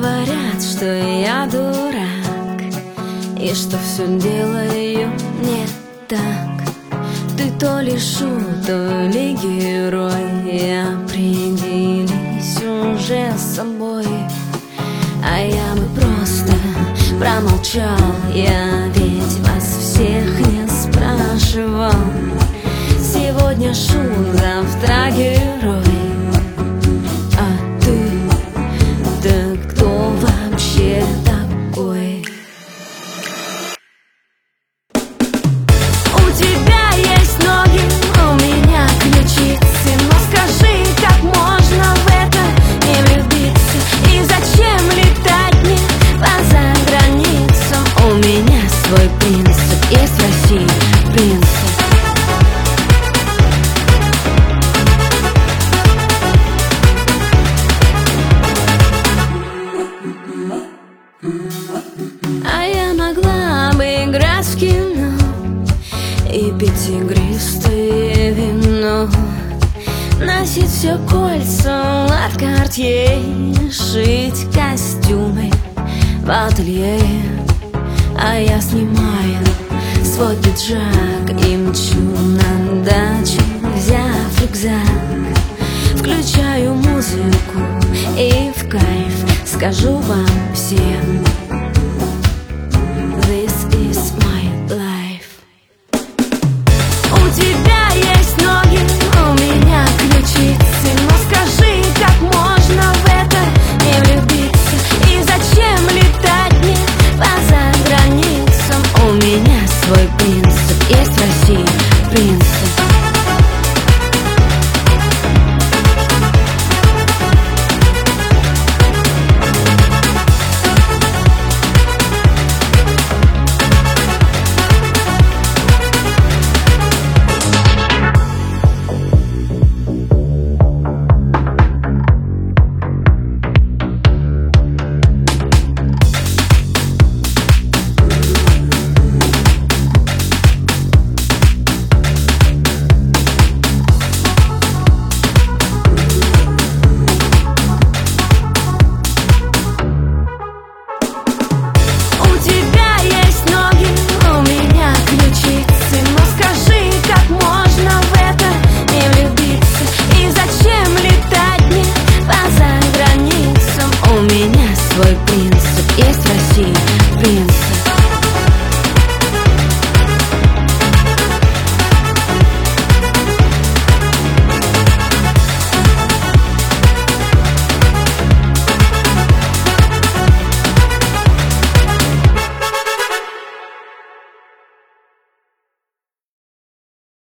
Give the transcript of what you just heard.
Говорят, что я дурак и что все делаю не так. Ты то ли шут, то ли герой. Определись уже с собой. А я бы просто промолчал. Я ведь вас всех не спрашивал. Сегодня шут, завтра герой. А ты, да кто вообще такой? У тебя есть ноги, у меня ключицы. Но скажи, как можно в это не влюбиться? И зачем летать мне по заграницам? У меня свой принцип, есть в России принцип. А я могла бы играть в кино и пить игристое вино, носить все кольца от Cartier, шить костюмы в ателье. А я снимаю свой пиджак и мчу на дачу, взяв рюкзак. Включаю музыку и в кайф скажу вам всем: This is my life. У тебя есть ноги, у меня ключицы. Но скажи, как можно в это не влюбиться? И зачем летать мне по заграницам? У меня свой принцип, есть в России принцип. Свой принцип, есть в России принцип.